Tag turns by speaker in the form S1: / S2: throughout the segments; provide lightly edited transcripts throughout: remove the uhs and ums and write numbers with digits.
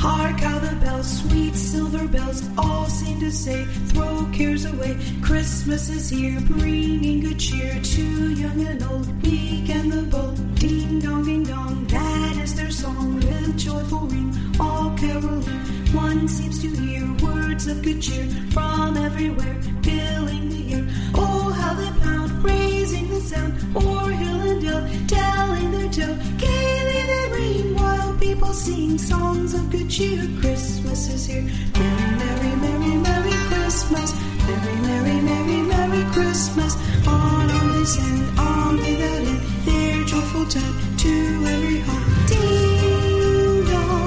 S1: Hark how the bells, sweet silver bells, all seem to say, throw cares away. Christmas is here, bringing good cheer to young and old, weak and the bold. Ding dong, that is their song, with joyful ring, all caroling. One seems to hear words of good cheer from everywhere, filling the air. Oh, how they pound, raising the sound, o'er hill and dale, telling their tale. Gaily they ring, while people sing songs of good cheer. Christmas is here. Merry, merry, merry, merry Christmas. Merry, merry, merry, merry Christmas. On they send, on without end, their joyful tone to every home. Ding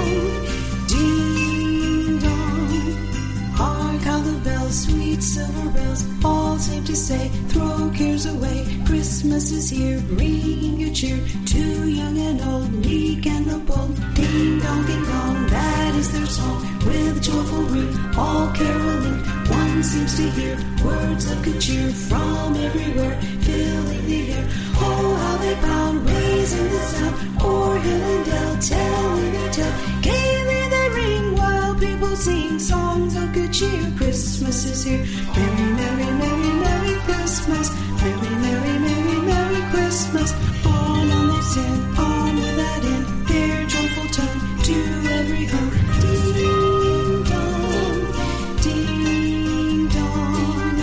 S1: dong, hark how the bells, sweet silver bells, all seem to say, throw cares away. Christmas is here, bringing good cheer to young and old, meek and the bold. Ding dong, that is their song, with joyful ring, all caroling. One seems to hear words of good cheer from everywhere, filling the air. Oh, how they pound, raising the sound, o'er hill and dale, telling their tale. Gaily they ring, while people sing songs of good cheer. Christmas is here. Merry, merry, merry, merry Christmas. Merry, merry, merry, merry Christmas. On they sing, on without end, their joyful tone to every home. Ding dong, ding dong.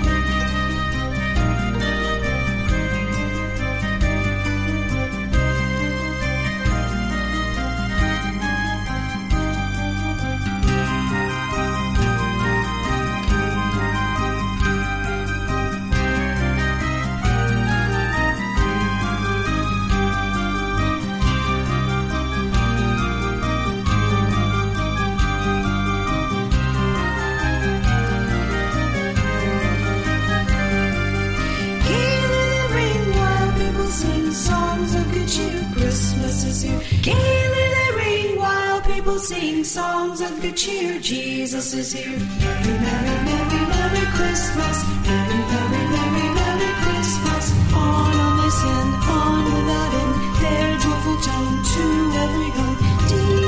S1: Gaily they ring, while people sing songs of good cheer. Jesus is here. Merry, merry, merry, merry Christmas. Merry, merry, merry, merry Christmas. On they send, on without end, their joyful tone to every home.